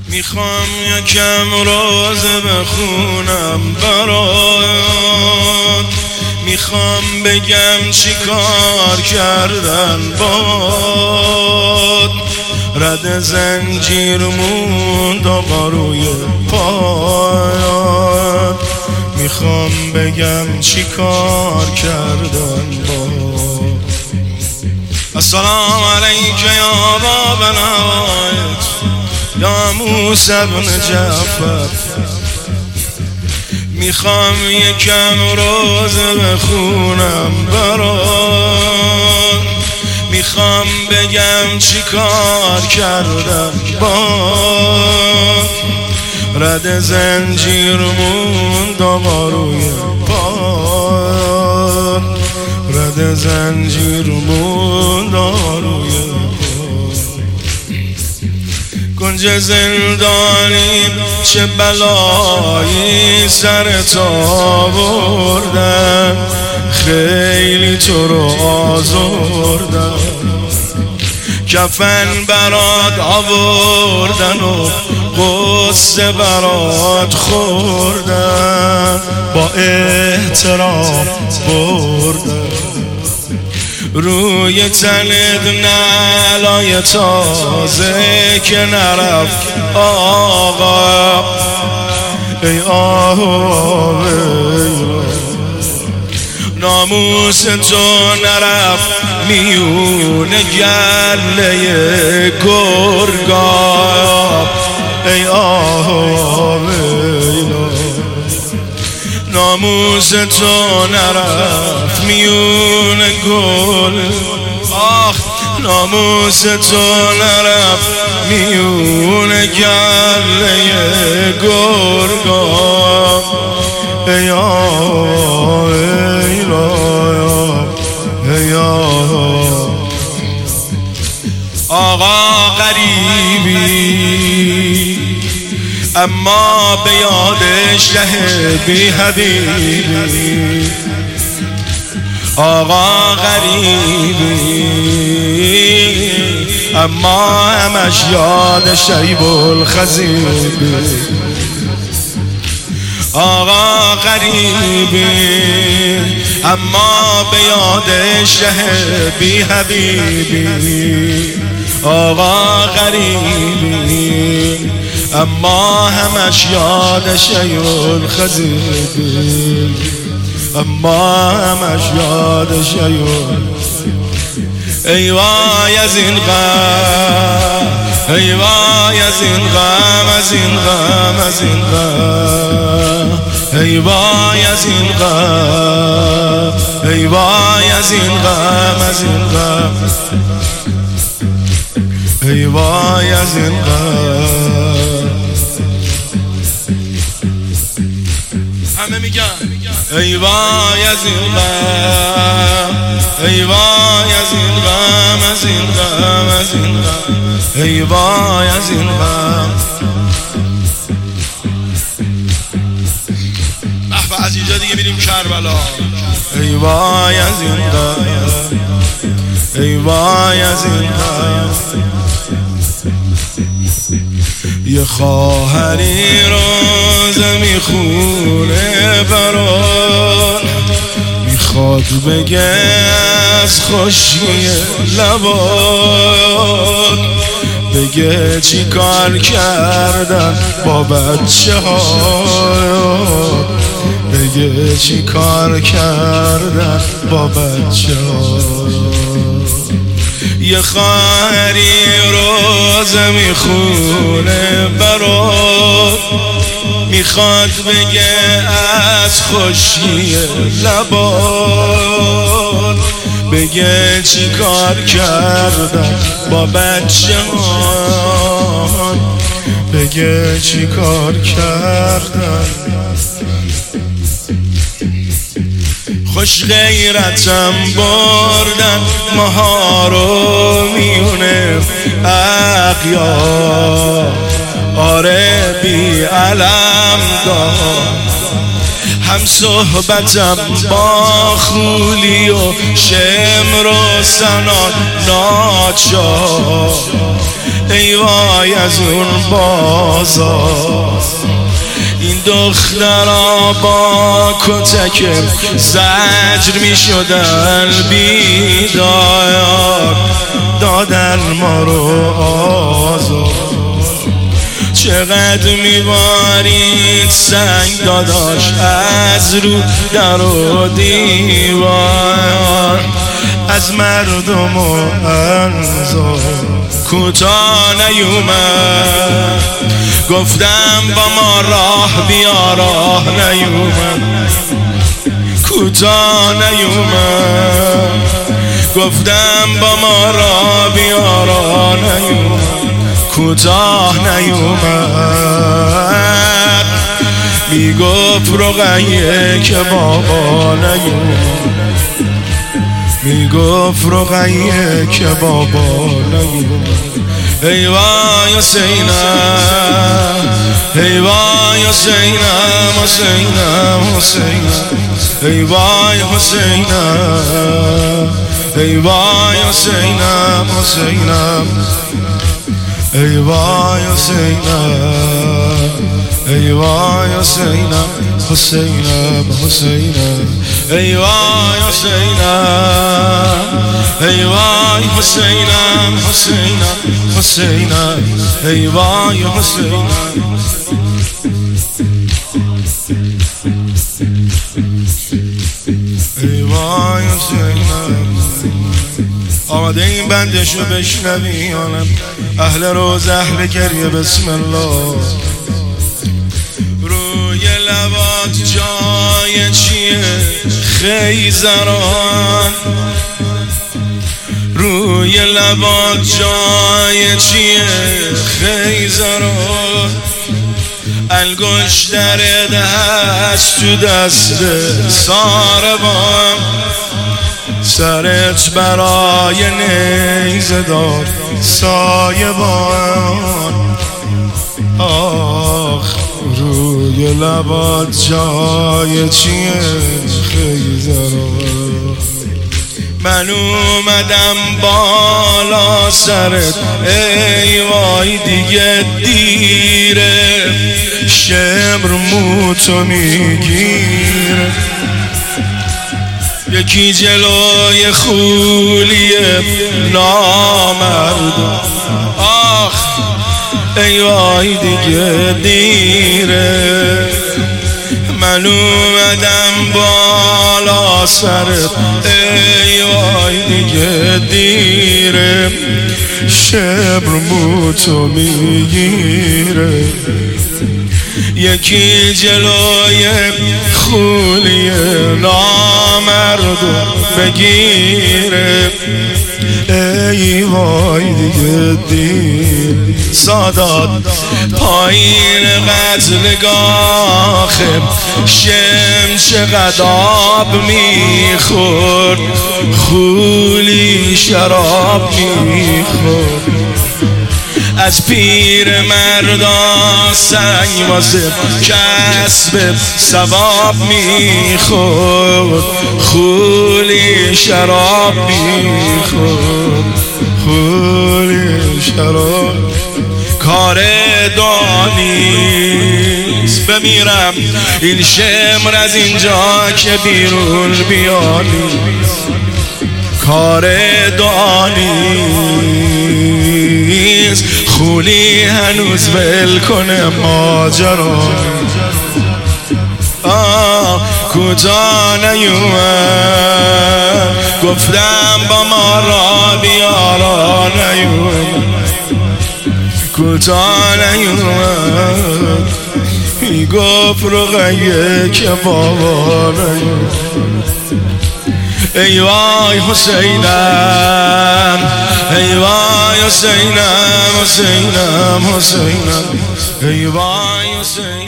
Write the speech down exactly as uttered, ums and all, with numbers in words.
میخوام یکم روزه بخونم برات، میخوام بگم چی کار کردن باد. رد زنجیر موند آقا روی پایات، میخوام بگم چی کار کردن باد. السلام علیک یا باب الهوایت یا موسی بن جعفر. میخوام یکم روزه بخونم برات، میخوام بگم چی کار کردم باد. رد زنجیر موند آقا روی پاد، رد زنجیر موند آقا روی پاد. کنج زندانی چه بلایی سرت آوردن، خیلی تو رو آزردن. کفن برات آوردن و قصه برات خوردن، با احترام بردن. روی تنت نعلای تازه که نرفت آقا. ای آقا ناموس تو نرفت میون گله گرگا. ای آقا ناموس تو نرفت میون گل. آخ ناموس تو نرفت میون گله گرگا. ای آقا ای آقا غریبی اما به یاد شه بی حبیبی. آقا غریبی اما همش یاد شیب الخزیبی. آقا غریبی اما به یاد شه بی حبیبی. آقا غریبی اما همش یاد شیء الخزیبی. اما همش یاد شیء. ای وای از این غم، ای وای از این غم، از این غم، از این غم. ای وای از این غم، ای وای از این غم، از این غم. ای وای از این غم. همه میگن ای وای از این غم، ای وای از این غم، از این غم، از این غم. ای وای از این غم. به از اینجا دیگه میریم کربلا. ای وای از این غم، ای وای از این غم. یه خواهری روزه میخونه برات، میخواد بگه از خوشی لبات، بگه چی کار کردن با بچه ها، بگه چی کار کردن با بچه ها. یه خواهری روزه میخونه برات، میخواد بگه از خوشی لبات، بگه چی کار کردن با بچه ها، بگه چی کار کردن. خوش غیرتم بردن ماها رو میونه اغیار، آره بی علم دار. هم صحبتم با خولی و شمر و سنان ناچار، ای وای از اون بازار. این دخترها با کتک زجر می شدن بیدار، دادن ما رو آزار. چقدر میبارید سنگ داداش از رو در و دیوار، از مردم و انظار کوتاه نیومد. گفتم با ما راه بیا، راه نیومد. کوتاه نیومد. گفتم با ما راه بیا، راه نیومد. کوتاه نیومد. میگفت رقیه که بابا نیومد. میگفت رقیه که بابا نیومد. ای وای حسینم، ای وای حسینم، حسینم حسینم. ای وای حسینم، ای وای حسینم، حسینم. ای وای حسینم، ای وای حسینم، حسینم حسینم. ای وای حسینم، ای وای حسینم، حسینم حسینم. ای وای حسینم. ای وای حسینم. آماده این بندشو بشنوی آنم اهل روز اهل گریه. بسم الله. روی لبات جای چیه خیزران، روی لبات جای چیه خیزران. انگشتر دست تو دست ساربان، سرت برای نیزه دار سایبان. آخ روی لبات جای چیه خیزران. من اومدم بالا سرت ای وای دیگه دیره. شمر موتو میگیره. یکی جلوی خولیه نامرد. آخ ای وای دیگه دیره. من اومدم بالا سرت ای وای دیگه دیره. شبر موتو میگیره. یکی جلوی خولی نامردو بگیره. ای وای دیگه دیر. سادات پایین قتلگاه شم چقدر آب میخورد، خولی شراب میخورد. از پیر مردا سنگ واسه کسب ثواب میخورد، خولی شراب میخورد، خولی شراب. کار دانیست بمیرم این شمر از اینجا که بیرون بیانی. کار دانیست خولی هنوز ول کنه ماجرا. آه کجا نیومد گفتم با ما را بیارا نیومد. کجا نیومد میگفت رقیه که بابا نیومد. ای وای حسینم، ای وای حسینم، حسینم حسینم. ای وای حسینم.